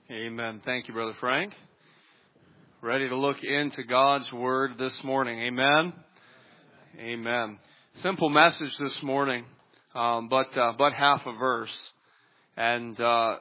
Amen. Thank you, Brother Frank. Ready to look into God's Word this morning. Amen. Amen. Simple message this morning, but half a verse. And going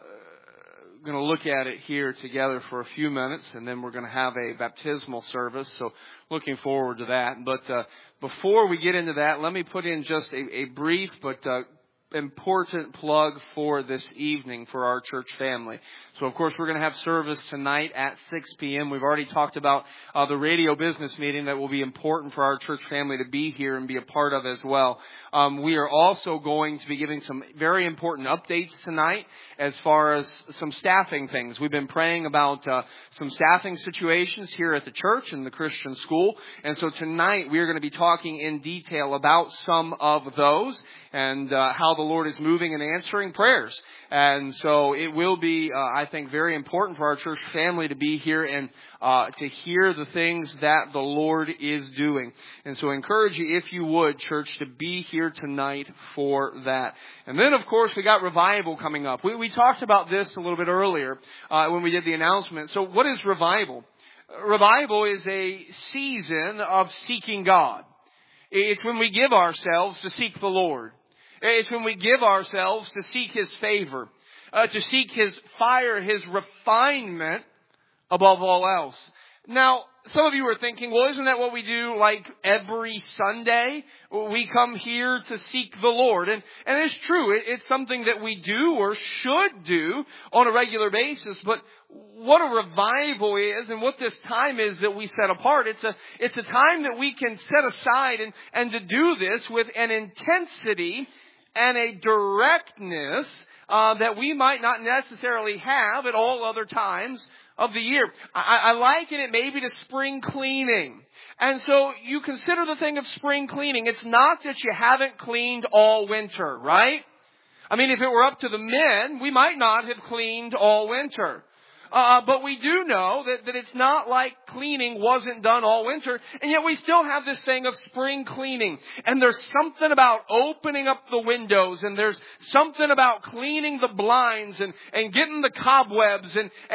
to look at it here together for a few minutes, and then we're going to have a baptismal service. So looking forward to that. But before we get into that, let me put in just a brief but important plug for this evening for our church family. So, of course, we're going to have service tonight at 6 p.m. We've already talked about the radio business meeting that will be important for our church family to be here and be a part of as well. We are also going to be giving some very important updates tonight as far as some staffing things. We've been praying about some staffing situations here at the church and the Christian school. And so tonight we are going to be talking in detail about some of those and how the Lord is moving and answering prayers. And so it will be, I think, very important for our church family to be here and to hear the things that the Lord is doing. And so I encourage you, if you would, church, to be here tonight for that. And then, of course, we got revival coming up. We talked about this a little bit earlier when we did the announcement. So what is revival? Revival is a season of seeking God. It's when we give ourselves to seek the Lord. It's when we give ourselves to seek His favor, to seek His fire, His refinement above all else. Now, some of you are thinking, well, isn't that what we do like every Sunday? We come here to seek the Lord. And it's true. It's something that we do or should do on a regular basis. But what a revival is and what this time is that we set apart, it's a time that we can set aside and to do this with an intensity and a directness that we might not necessarily have at all other times of the year. I liken it maybe to spring cleaning. And so you consider the thing of spring cleaning. It's not that you haven't cleaned all winter, right? I mean, if it were up to the men, we might not have cleaned all winter. But we do know that it's not like cleaning wasn't done all winter, and yet we still have this thing of spring cleaning. And there's something about opening up the windows, and there's something about cleaning the blinds and getting the cobwebs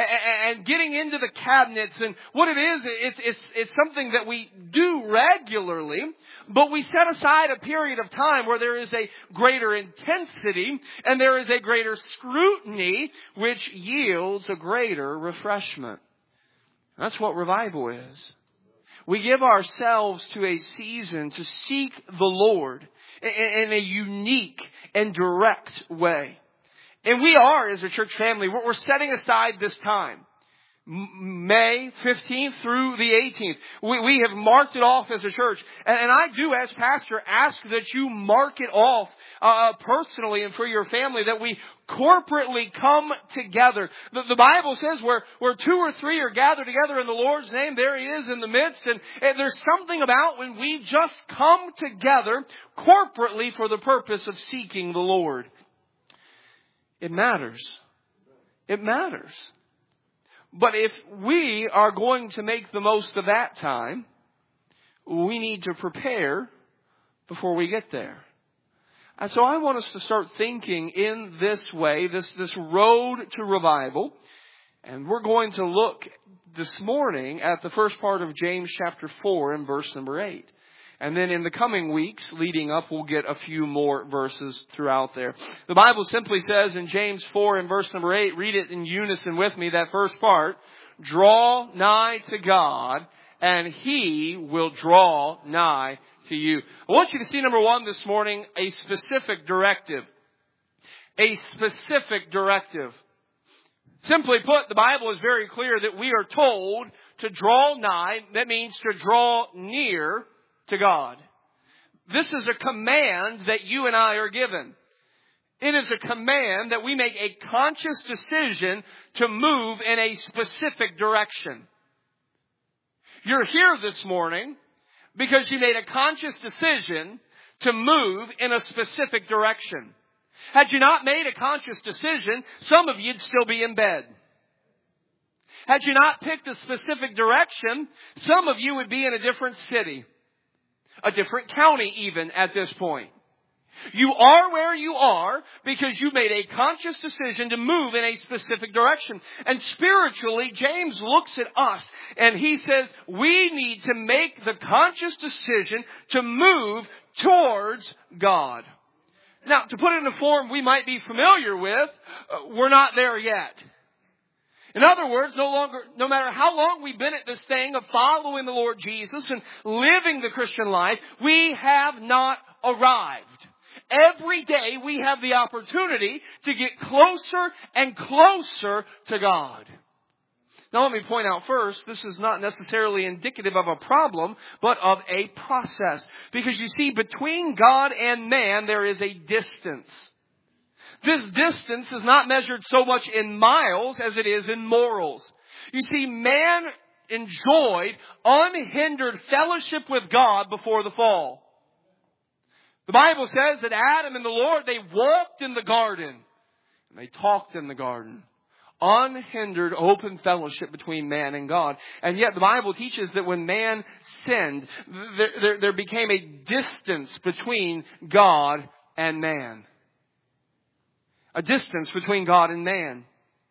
and getting into the cabinets. And what it is, it's something that we do regularly, but we set aside a period of time where there is a greater intensity and there is a greater scrutiny, which yields a greater refreshment. That's what revival is. We give ourselves to a season to seek the Lord in a unique and direct way. And we are, as a church family, we're setting aside this time. May 15th through the 18th. We have marked it off as a church. And I do, as pastor, ask that you mark it off personally and for your family, that we corporately come together. The Bible says where two or three are gathered together in the Lord's name, there He is in the midst. And there's something about when we just come together corporately for the purpose of seeking the Lord. It matters. It matters. But if we are going to make the most of that time, we need to prepare before we get there. And so I want us to start thinking in this way, this road to revival. And we're going to look this morning at the first part of James chapter 4 and verse number 8. And then in the coming weeks leading up, we'll get a few more verses throughout there. The Bible simply says in James 4 and verse number 8, read it in unison with me, that first part, draw nigh to God, and He will draw nigh to you. I want you to see, number one, this morning, a specific directive. A specific directive. Simply put, the Bible is very clear that we are told to draw nigh. That means to draw near to God. This is a command that you and I are given. It is a command that we make a conscious decision to move in a specific direction. You're here this morning because you made a conscious decision to move in a specific direction. Had you not made a conscious decision, some of you'd still be in bed. Had you not picked a specific direction, some of you would be in a different city. A different county even at this point. You are where you are because you made a conscious decision to move in a specific direction. And spiritually, James looks at us and he says, we need to make the conscious decision to move towards God. Now, to put it in a form we might be familiar with, we're not there yet. In other words, no matter how long we've been at this thing of following the Lord Jesus and living the Christian life, we have not arrived. Every day we have the opportunity to get closer and closer to God. Now let me point out first, this is not necessarily indicative of a problem, but of a process. Because you see, between God and man, there is a distance. This distance is not measured so much in miles as it is in morals. You see, man enjoyed unhindered fellowship with God before the fall. The Bible says that Adam and the Lord, they walked in the garden. And they talked in the garden. Unhindered, open fellowship between man and God. And yet the Bible teaches that when man sinned, there became a distance between God and man. A distance between God and man.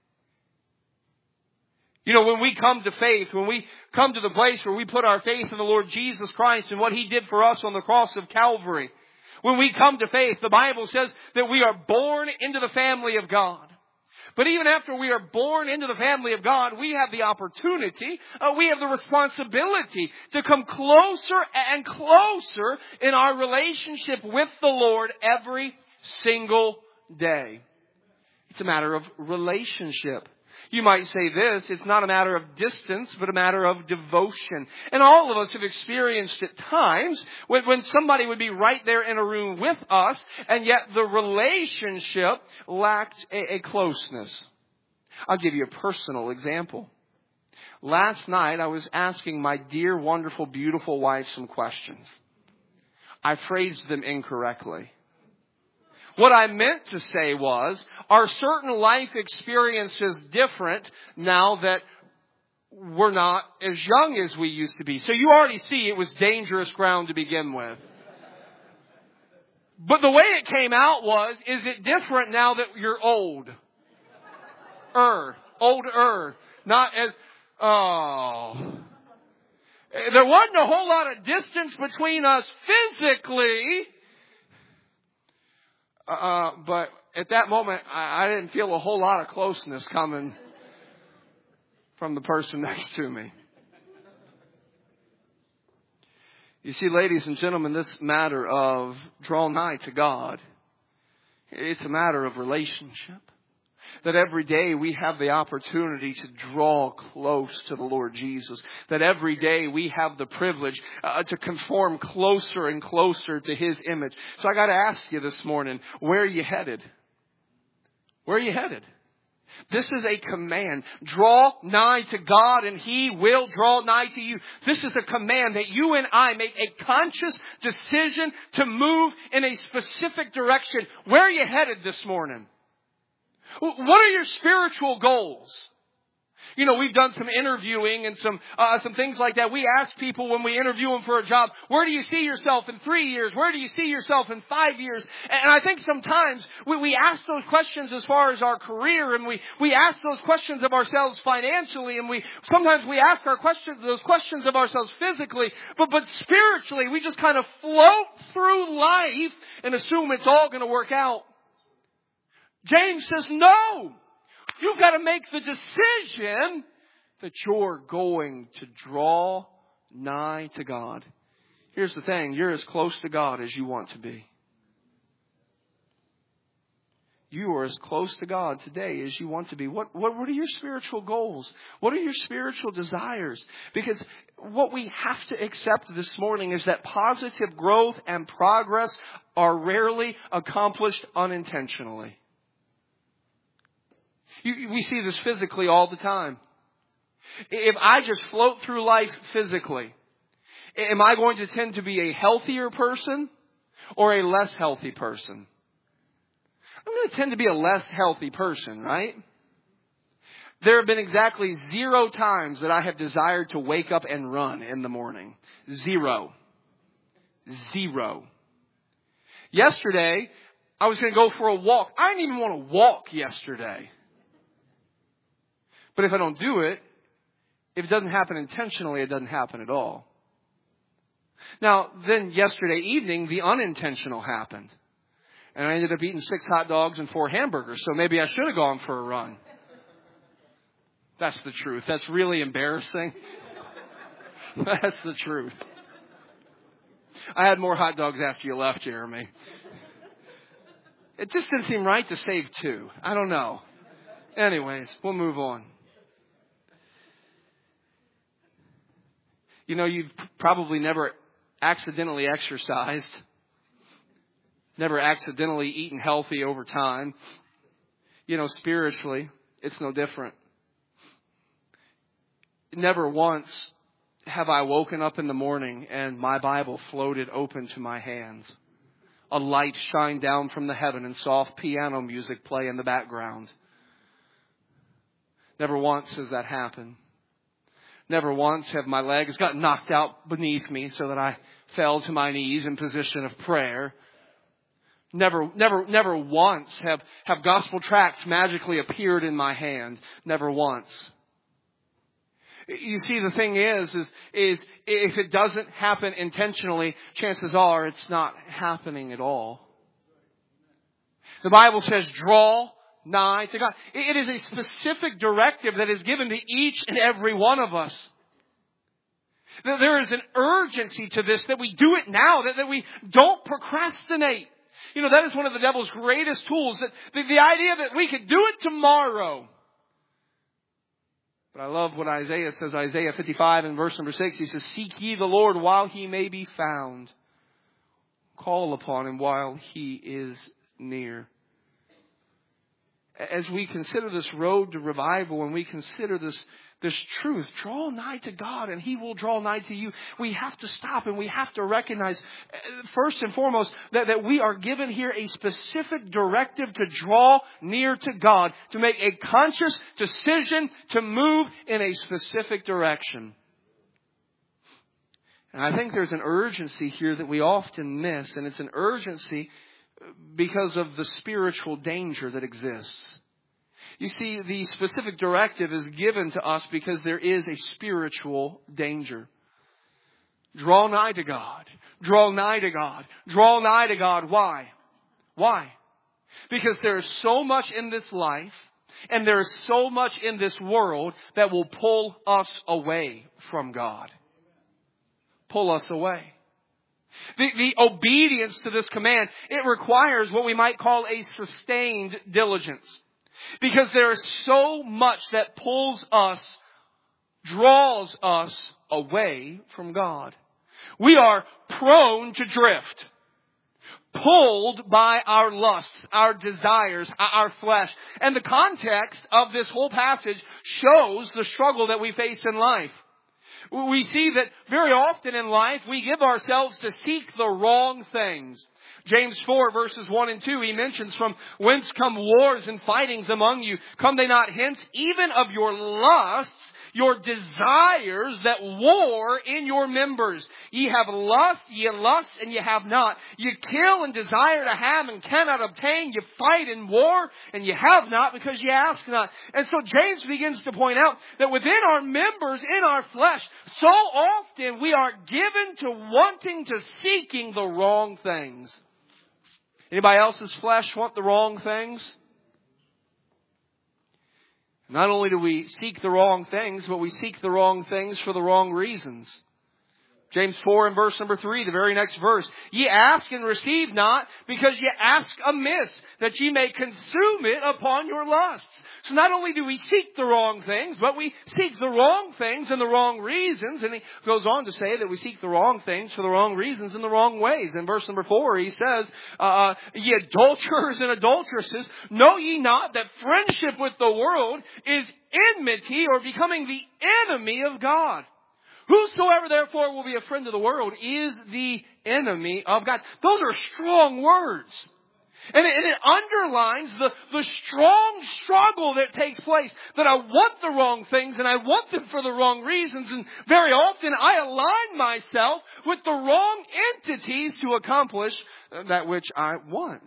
You know, when we come to faith, when we come to the place where we put our faith in the Lord Jesus Christ and what He did for us on the cross of Calvary, when we come to faith, the Bible says that we are born into the family of God. But even after we are born into the family of God, we have the opportunity, we have the responsibility to come closer and closer in our relationship with the Lord every single day. It's a matter of relationship. You might say this, it's not a matter of distance, but a matter of devotion. And all of us have experienced at times when somebody would be right there in a room with us, and yet the relationship lacked a closeness. I'll give you a personal example. Last night, I was asking my dear, wonderful, beautiful wife some questions. I phrased them incorrectly. What I meant to say was, are certain life experiences different now that we're not as young as we used to be? So you already see it was dangerous ground to begin with. But the way it came out was, is it different now that you're old? Older. Not as, There wasn't a whole lot of distance between us physically. But at that moment, I didn't feel a whole lot of closeness coming from the person next to me. You see, ladies and gentlemen, this matter of draw nigh to God, it's a matter of relationship. That every day we have the opportunity to draw close to the Lord Jesus. That every day we have the privilege to conform closer and closer to His image. So I got to ask you this morning, where are you headed? Where are you headed? This is a command. Draw nigh to God and He will draw nigh to you. This is a command that you and I make a conscious decision to move in a specific direction. Where are you headed this morning? What are your spiritual goals? You know, we've done some interviewing and some things like that. We ask people when we interview them for a job, where do you see yourself in 3 years? Where do you see yourself in 5 years? And I think sometimes we ask those questions as far as our career, and we ask those questions of ourselves financially, and sometimes we ask those questions of ourselves physically, but spiritually we just kind of float through life and assume it's all going to work out. James says, no, you've got to make the decision that you're going to draw nigh to God. Here's the thing, you're as close to God as you want to be. You are as close to God today as you want to be. What are your spiritual goals? What are your spiritual desires? Because what we have to accept this morning is that positive growth and progress are rarely accomplished unintentionally. We see this physically all the time. If I just float through life physically, am I going to tend to be a healthier person or a less healthy person? I'm going to tend to be a less healthy person, right? There have been exactly 0 times that I have desired to wake up and run in the morning. 0. Yesterday, I was going to go for a walk. I didn't even want to walk yesterday. But if I don't do it, if it doesn't happen intentionally, it doesn't happen at all. Now, then yesterday evening, the unintentional happened. And I ended up eating 6 hot dogs and 4 hamburgers. So maybe I should have gone for a run. That's the truth. That's really embarrassing. That's the truth. I had more hot dogs after you left, Jeremy. It just didn't seem right to save 2. I don't know. Anyways, we'll move on. You know, you've probably never accidentally exercised. Never accidentally eaten healthy over time. You know, spiritually, it's no different. Never once have I woken up in the morning and my Bible floated open to my hands. A light shined down from the heaven and soft piano music play in the background. Never once has that happened. Never once have my legs got knocked out beneath me so that I fell to my knees in position of prayer. Never once have gospel tracts magically appeared in my hand. Never once. You see, the thing is if it doesn't happen intentionally, chances are it's not happening at all. The Bible says, draw nigh to God. It is a specific directive that is given to each and every one of us. There is an urgency to this, that we do it now, that we don't procrastinate. You know, that is one of the devil's greatest tools, that the idea that we could do it tomorrow. But I love what Isaiah says, Isaiah 55 and verse number 6. He says, seek ye the Lord while he may be found. Call upon him while he is near. As we consider this road to revival and we consider this truth, draw nigh to God and he will draw nigh to you. We have to stop and we have to recognize, first and foremost, that we are given here a specific directive to draw near to God, to make a conscious decision to move in a specific direction. And I think there's an urgency here that we often miss, and it's an urgency because of the spiritual danger that exists. You see, the specific directive is given to us because there is a spiritual danger. Draw nigh to God. Draw nigh to God. Draw nigh to God. Why? Why? Because there is so much in this life and there is so much in this world that will pull us away from God. Pull us away. The obedience to this command, it requires what we might call a sustained diligence. Because there is so much that pulls us, draws us away from God. We are prone to drift. Pulled by our lusts, our desires, our flesh. And the context of this whole passage shows the struggle that we face in life. We see that very often in life we give ourselves to seek the wrong things. James 4 verses 1 and 2, he mentions, from whence come wars and fightings among you? Come they not hence, even of your lusts, your desires that war in your members? Ye have lust, ye lust, and ye have not. Ye kill and desire to have and cannot obtain. Ye fight and war, and ye have not because ye ask not. And so James begins to point out that within our members, in our flesh, so often we are given to wanting, to seeking the wrong things. Anybody else's flesh want the wrong things? Not only do we seek the wrong things, but we seek the wrong things for the wrong reasons. James 4 and verse number 3, the very next verse. Ye ask and receive not, because ye ask amiss, that ye may consume it upon your lusts. So not only do we seek the wrong things, but we seek the wrong things and the wrong reasons. And he goes on to say that we seek the wrong things for the wrong reasons in the wrong ways. In verse number 4, he says, ye adulterers and adulteresses, know ye not that friendship with the world is enmity, or becoming the enemy of God? Whosoever therefore will be a friend of the world is the enemy of God. Those are strong words. And it underlines the strong struggle that takes place. That I want the wrong things and I want them for the wrong reasons. And very often I align myself with the wrong entities to accomplish that which I want.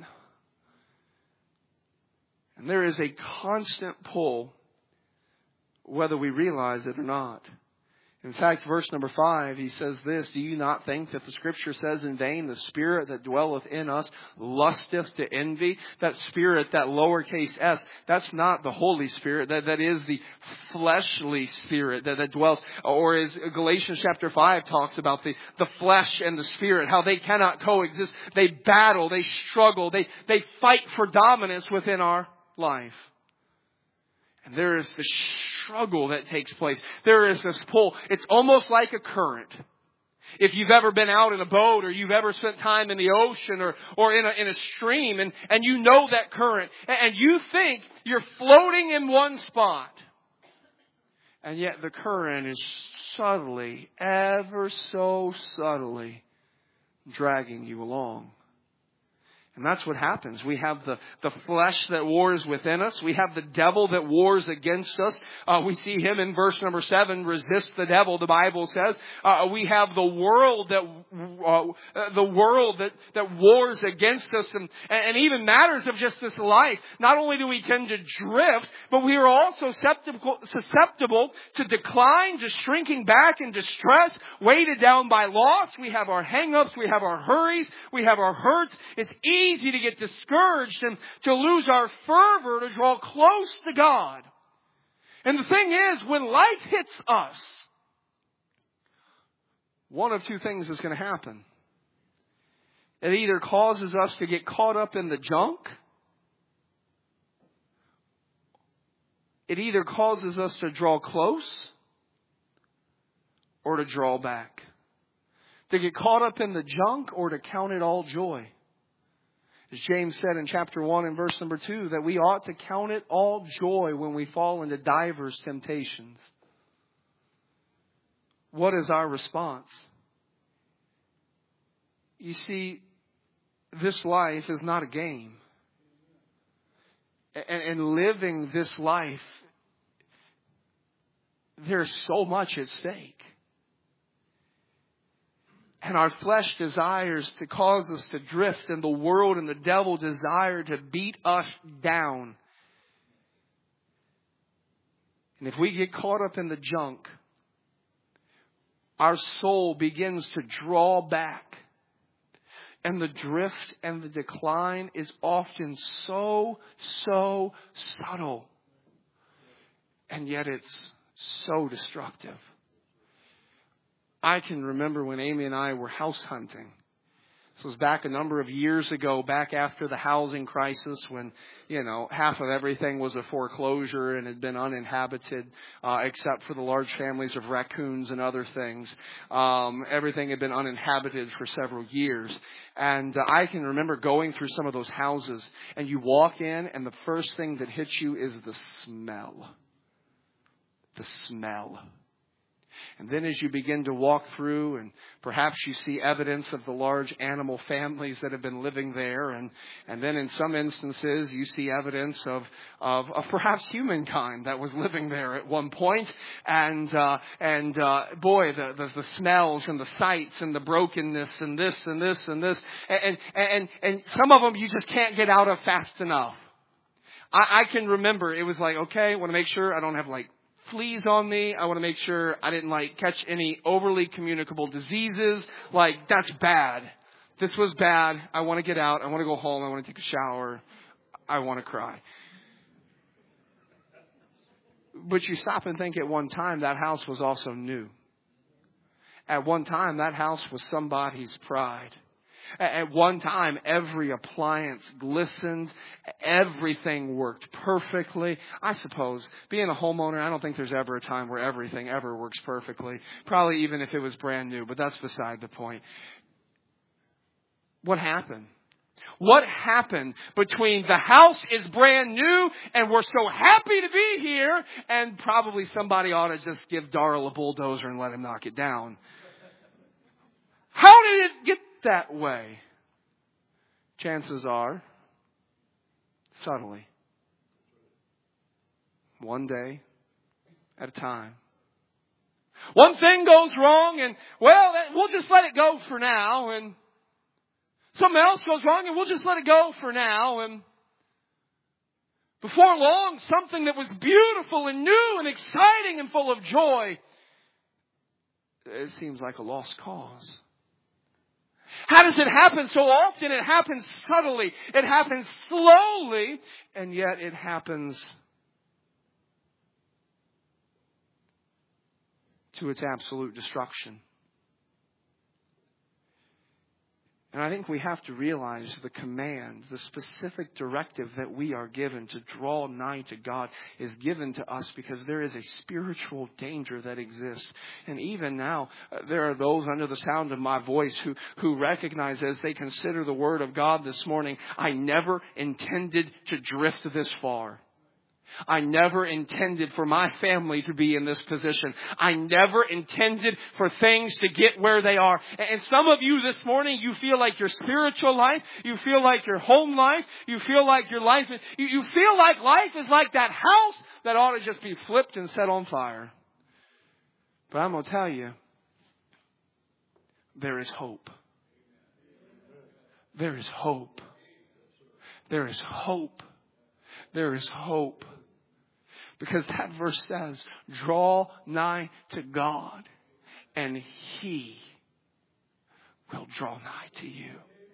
And there is a constant pull, whether we realize it or not. In fact, verse number 5, he says this, do you not think that the Scripture says in vain, the Spirit that dwelleth in us lusteth to envy? That Spirit, that lowercase s, that's not the Holy Spirit. That is the fleshly spirit that dwells. Or as Galatians chapter 5 talks about the flesh and the Spirit, how they cannot coexist. They battle, they struggle, they fight for dominance within our life. And there is this struggle that takes place. There is this pull. It's almost like a current. If you've ever been out in a boat or you've ever spent time in the ocean or in a stream and you know that current and you think you're floating in one spot. And yet the current is subtly, ever so subtly dragging you along. And that's what happens. We have the flesh that wars within us. We have the devil that wars against us. We see him in verse number 7, resist the devil, the Bible says. We have the world that wars against us and even matters of just this life. Not only do we tend to drift, but we are also susceptible to decline, to shrinking back and distress, weighted down by loss. We have our hang-ups, we have our hurries, we have our hurts. It's easy to get discouraged and to lose our fervor to draw close to God. And the thing is, when life hits us, one of two things is going to happen. It either causes us to get caught up in the junk. It either causes us to draw close or to draw back. To get caught up in the junk or to count it all joy. As James said in chapter 1 and verse number 2, that we ought to count it all joy when we fall into divers temptations. What is our response? You see, this life is not a game. And living this life, there's so much at stake. And our flesh desires to cause us to drift, and the world and the devil desire to beat us down. And if we get caught up in the junk, our soul begins to draw back. And the drift and the decline is often so subtle. And yet it's so destructive. I can remember when Amy and I were house hunting. This was back a number of years ago, back after the housing crisis when, half of everything was a foreclosure and had been uninhabited, except for the large families of raccoons and other things. Everything had been uninhabited for several years. And I can remember going through some of those houses, and you walk in and the first thing that hits you is the smell. The smell. And then as you begin to walk through, and perhaps you see evidence of the large animal families that have been living there, and then in some instances you see evidence of perhaps humankind that was living there at one point, and boy, the smells and the sights and the brokenness and this and this and this, and some of them you just can't get out of fast enough. I can remember it was like, okay, I want to make sure I don't have fleas on me. I want to make sure I didn't catch any overly communicable diseases. That's bad. This was bad. I want to get out. I want to go home. I want to take a shower. I want to cry. But you stop and think at one time that house was also new. At one time that house was somebody's pride. At one time, every appliance glistened. Everything worked perfectly. I suppose, being a homeowner, I don't think there's ever a time where everything ever works perfectly. Probably even if it was brand new, but that's beside the point. What happened? What happened between the house is brand new and we're so happy to be here, and probably somebody ought to just give Darrell a bulldozer and let him knock it down? How did it get that way? Chances are subtly. One day at a time. One thing goes wrong and, well, we'll just let it go for now. And something else goes wrong and we'll just let it go for now. And before long, something that was beautiful and new and exciting and full of joy, it seems like a lost cause. How does it happen so often? It happens subtly. It happens slowly. And yet it happens to its absolute destruction. And I think we have to realize the command, the specific directive that we are given to draw nigh to God is given to us because there is a spiritual danger that exists. And even now, there are those under the sound of my voice who recognize as they consider the Word of God this morning, I never intended to drift this far. I never intended for my family to be in this position. I never intended for things to get where they are. And some of you this morning, you feel like your spiritual life, you feel like your home life, you feel like your life, you feel like life is like that house that ought to just be flipped and set on fire. But I'm going to tell you, there is hope. There is hope. There is hope. There is hope. Because that verse says, draw nigh to God, and He will draw nigh to you.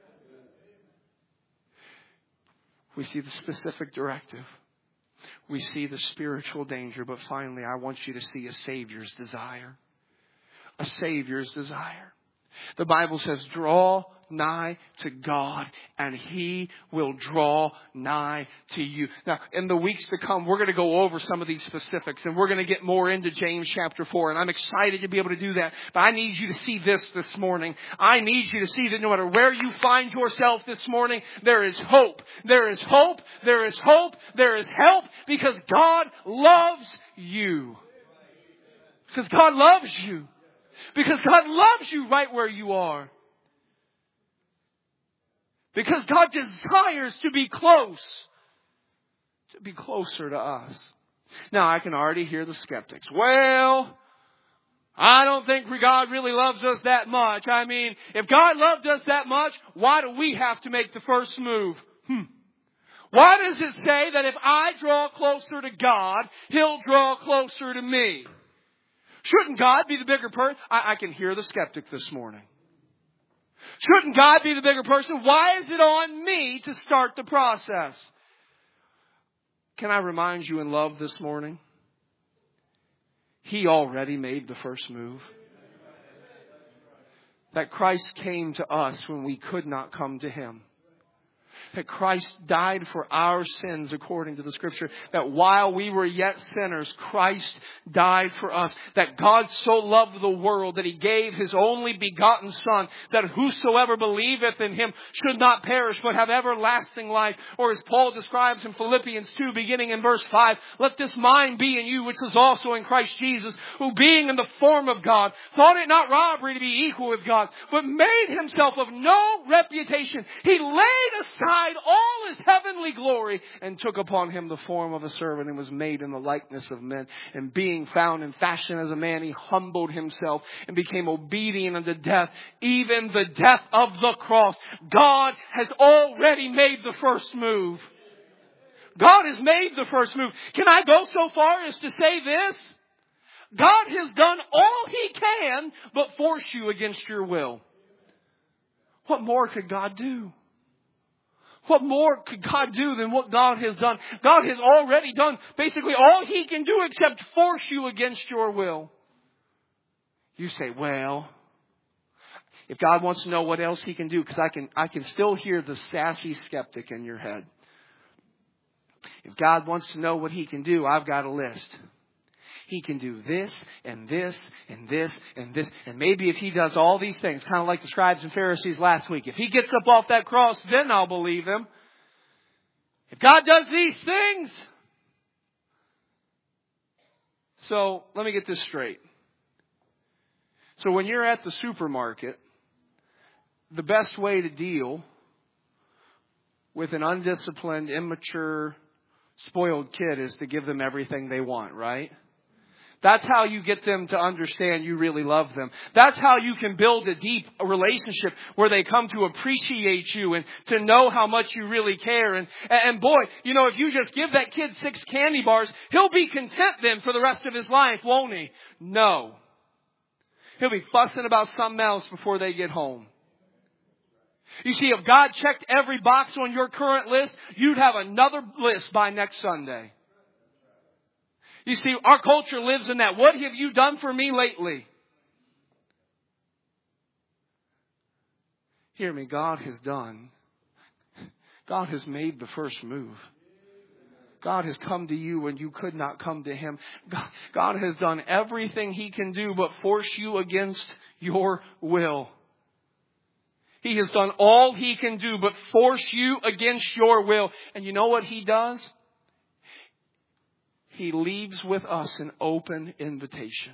We see the specific directive. We see the spiritual danger. But finally, I want you to see a Savior's desire. A Savior's desire. The Bible says, draw nigh to God and He will draw nigh to you. Now, in the weeks to come, we're going to go over some of these specifics and we're going to get more into James chapter 4. And I'm excited to be able to do that. But I need you to see this morning. I need you to see that no matter where you find yourself this morning, there is hope. There is hope. There is hope. There is help because God loves you. Because God loves you. Because God loves you right where you are. Because God desires to be close. To be closer to us. Now, I can already hear the skeptics. Well, I don't think God really loves us that much. I mean, if God loved us that much, why do we have to make the first move? Why does it say that if I draw closer to God, He'll draw closer to me? Shouldn't God be the bigger person? I can hear the skeptic this morning. Shouldn't God be the bigger person? Why is it on me to start the process? Can I remind you in love this morning? He already made the first move. That Christ came to us when we could not come to Him. That Christ died for our sins according to the Scripture. That while we were yet sinners, Christ died for us. That God so loved the world that He gave His only begotten Son, that whosoever believeth in Him should not perish but have everlasting life. Or as Paul describes in Philippians 2, beginning in verse 5, let this mind be in you which was also in Christ Jesus, who being in the form of God, thought it not robbery to be equal with God, but made Himself of no reputation. He laid aside all His heavenly glory and took upon Him the form of a servant and was made in the likeness of men. And being found in fashion as a man, He humbled Himself and became obedient unto death, even the death of the cross. God has already made the first move. God has made the first move. Can I go so far as to say this? God has done all He can but force you against your will. What more could God do? What more could God do than what God has done? God has already done basically all He can do except force you against your will. You say, well, if God wants to know what else He can do, because I can still hear the sassy skeptic in your head. If God wants to know what He can do, I've got a list. He can do this and this and this and this. And maybe if He does all these things, kind of like the scribes and Pharisees last week, if He gets up off that cross, then I'll believe Him. If God does these things. So let me get this straight. So when you're at the supermarket, the best way to deal with an undisciplined, immature, spoiled kid is to give them everything they want, right? That's how you get them to understand you really love them. That's how you can build a deep relationship where they come to appreciate you and to know how much you really care. And boy, you know, if you just give that kid 6 candy bars, he'll be content then for the rest of his life, won't he? No. He'll be fussing about something else before they get home. You see, if God checked every box on your current list, you'd have another list by next Sunday. You see, our culture lives in that. What have you done for me lately? Hear me, God has made the first move. God has come to you when you could not come to Him. God has done everything He can do but force you against your will. He has done all He can do but force you against your will. And you know what He does? He leaves with us an open invitation.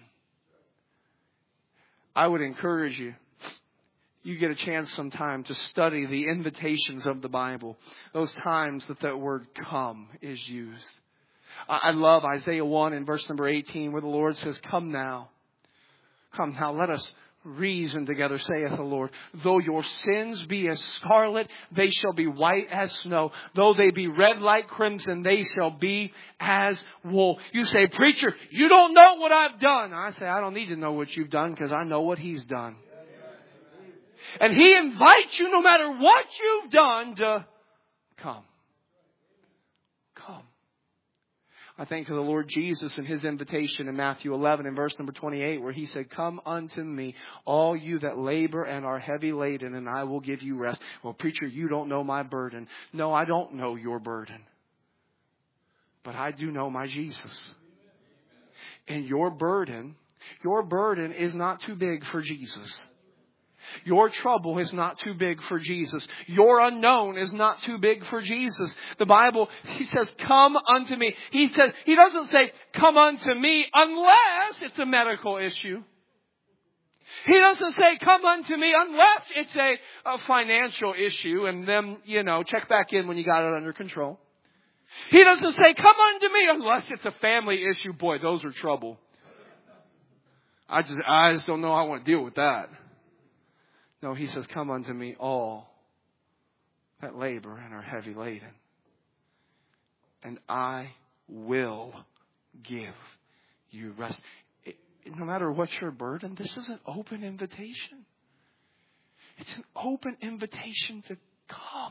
I would encourage you, you get a chance sometime to study the invitations of the Bible. Those times that word come is used. I love Isaiah 1 in verse number 18 where the Lord says, come now, let us reason together, saith the Lord. Though your sins be as scarlet, they shall be white as snow. Though they be red like crimson, they shall be as wool. You say, preacher, you don't know what I've done. I say, I don't need to know what you've done because I know what He's done. And He invites you, no matter what you've done, to come. Come. I think of the Lord Jesus and His invitation in Matthew 11 and verse number 28 where He said, come unto me, all you that labor and are heavy laden, and I will give you rest. Well, preacher, you don't know my burden. No, I don't know your burden. But I do know my Jesus. And your burden is not too big for Jesus. Your trouble is not too big for Jesus. Your unknown is not too big for Jesus. The Bible, He says, come unto me. He doesn't say, come unto me unless it's a medical issue. He doesn't say, come unto me unless it's a financial issue and then, check back in when you got it under control. He doesn't say, come unto me unless it's a family issue. Boy, those are trouble. I just don't know how I want to deal with that. No, He says, come unto me all that labor and are heavy laden, and I will give you rest. No matter what your burden, this is an open invitation. It's an open invitation to come.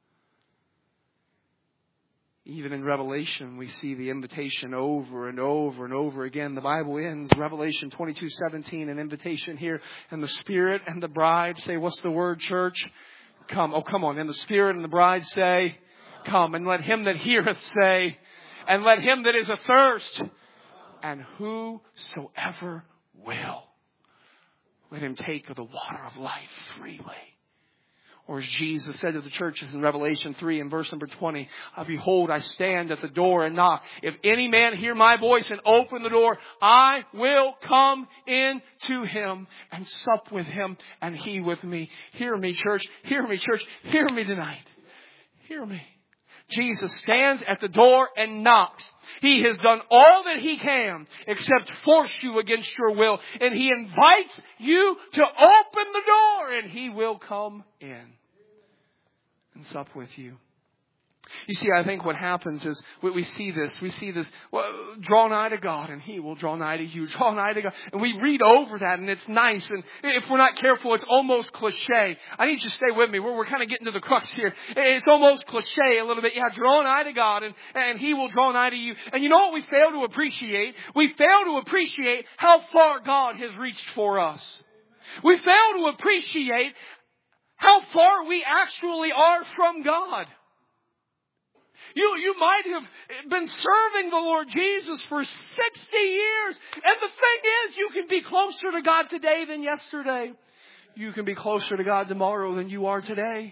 Even in Revelation, we see the invitation over and over and over again. The Bible ends, Revelation 22:17, an invitation here. And the Spirit and the bride say, what's the word, church? Come. Oh, come on. And the Spirit and the bride say, come. And let him that heareth say, and let him that is athirst, and whosoever will, let him take of the water of life freely. Or as Jesus said to the churches in Revelation 3 and verse number 20, behold, I stand at the door and knock. If any man hear my voice and open the door, I will come in to him and sup with him and he with me. Hear me, church. Hear me, church. Hear me tonight. Hear me. Jesus stands at the door and knocks. He has done all that He can except force you against your will. And He invites you to open the door and He will come in and sup with you. You see, I think what happens is we see this. Well, draw nigh to God and He will draw nigh to you. Draw nigh to God. And we read over that and it's nice. And if we're not careful, it's almost cliche. I need you to stay with me. We're kind of getting to the crux here. It's almost cliche a little bit. Yeah, draw nigh to God and He will draw nigh to you. And you know what we fail to appreciate? We fail to appreciate how far God has reached for us. We fail to appreciate how far we actually are from God. You might have been serving the Lord Jesus for 60 years. And the thing is, you can be closer to God today than yesterday. You can be closer to God tomorrow than you are today.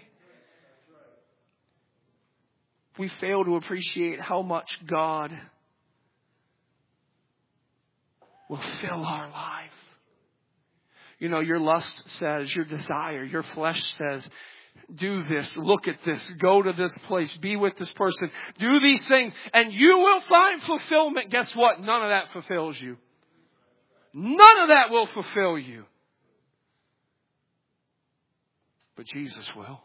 We fail to appreciate how much God will fill our life. You know, your lust says, your desire, your flesh says, Do this, look at this, go to this place, be with this person, do these things, and you will find fulfillment. Guess what? None of that fulfills you. None of that will fulfill you. But Jesus will.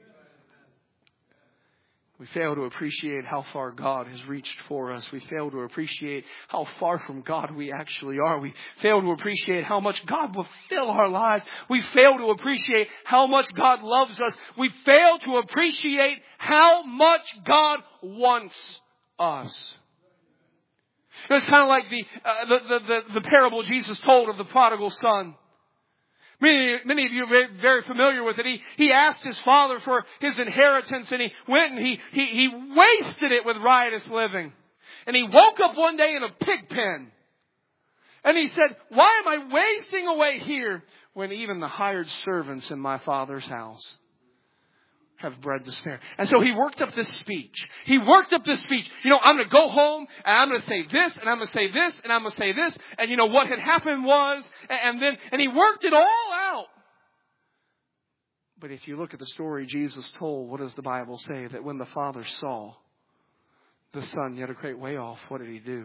We fail to appreciate how far God has reached for us. We fail to appreciate how far from God we actually are. We fail to appreciate how much God will fill our lives. We fail to appreciate how much God loves us. We fail to appreciate how much God wants us. It's kind of like the parable Jesus told of the prodigal son. Many of you are very familiar with it. He asked his father for his inheritance, and he went and he wasted it with riotous living. And he woke up one day in a pig pen. And he said, why am I wasting away here when even the hired servants in my father's house have bread to spare? And so he worked up this speech. I'm going to go home and I'm going to say this and I'm going to say this and I'm going to say this. And what had happened was, and he worked it all out. But if you look at the story Jesus told, what does the Bible say? That when the father saw the son yet a great way off, what did he do?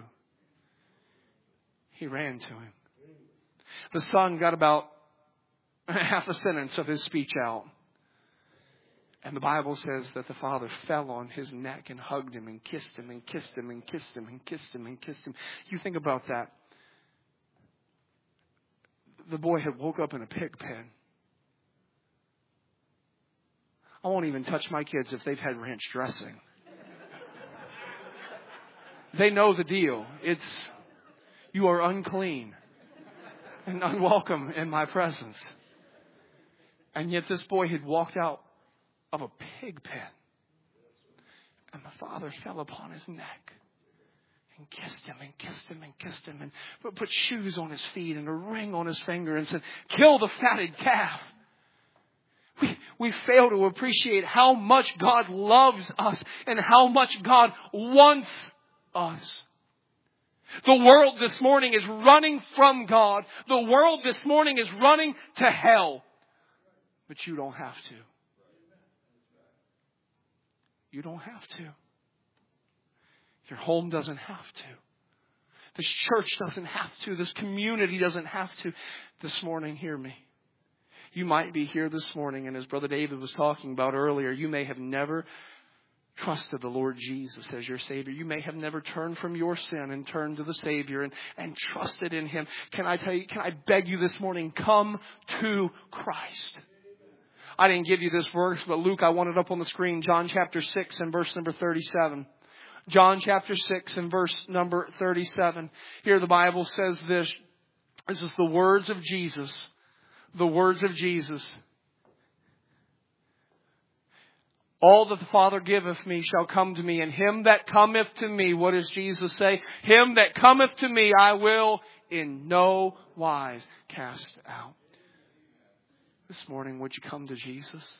He ran to him. The son got about half a sentence of his speech out. And the Bible says that the father fell on his neck and hugged him and kissed him and kissed him and kissed him and kissed him and kissed him. You think about that. The boy had woke up in a pig pen. I won't even touch my kids if they've had ranch dressing. They know the deal. You are unclean and unwelcome in my presence. And yet this boy had walked out of a pig pen. And the father fell upon his neck and kissed him and kissed him and kissed him and put shoes on his feet and a ring on his finger and said, kill the fatted calf. We fail to appreciate how much God loves us and how much God wants us. The world this morning is running from God. The world this morning is running to hell. But you don't have to. You don't have to. Your home doesn't have to. This church doesn't have to. This community doesn't have to. This morning, hear me. You might be here this morning, and as Brother David was talking about earlier, you may have never trusted the Lord Jesus as your Savior. You may have never turned from your sin and turned to the Savior and trusted in Him. Can I beg you this morning, come to Christ. I didn't give you this verse, but Luke, I want it up on the screen. John chapter 6 and verse number 37. John chapter 6 and verse number 37. Here the Bible says this. This is the words of Jesus. The words of Jesus. All that the Father giveth me shall come to me, and him that cometh to me, what does Jesus say? Him that cometh to me I will in no wise cast out. This morning, would you come to Jesus?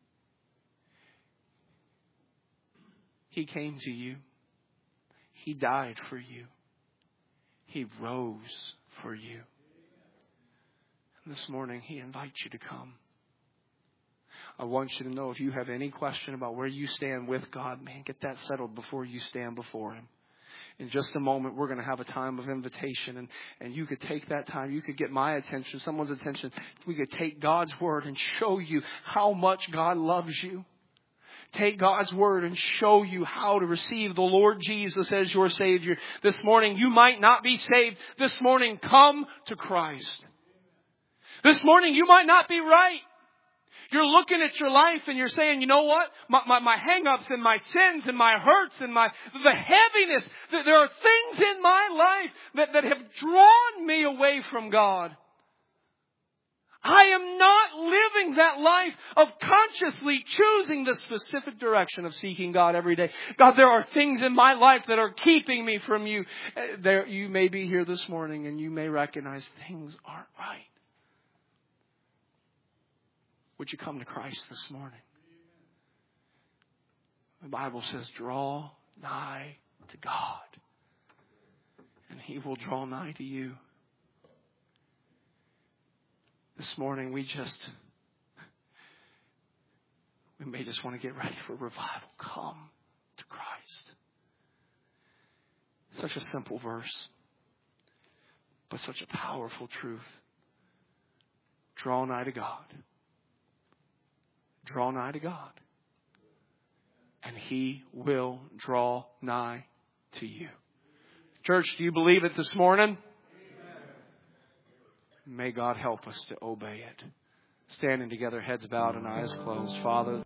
He came to you. He died for you. He rose for you. And this morning, He invites you to come. I want you to know, if you have any question about where you stand with God, man, get that settled before you stand before Him. In just a moment, we're going to have a time of invitation, and you could take that time. You could get my attention, someone's attention. We could take God's Word and show you how much God loves you. Take God's Word and show you how to receive the Lord Jesus as your Savior. This morning, you might not be saved. This morning, come to Christ. This morning, you might not be right. You're looking at your life and you're saying, you know what? My hang-ups and my sins and my hurts and the heaviness. There are things in my life that have drawn me away from God. I am not living that life of consciously choosing the specific direction of seeking God every day. God, there are things in my life that are keeping me from you. You may be here this morning and you may recognize things aren't right. Would you come to Christ this morning? The Bible says, draw nigh to God, and He will draw nigh to you. This morning, we just We may just want to get ready for revival. Come to Christ. Such a simple verse, but such a powerful truth. Draw nigh to God. Draw nigh to God. And He will draw nigh to you. Church, do you believe it this morning? Amen. May God help us to obey it. Standing together, heads bowed and eyes closed. Father,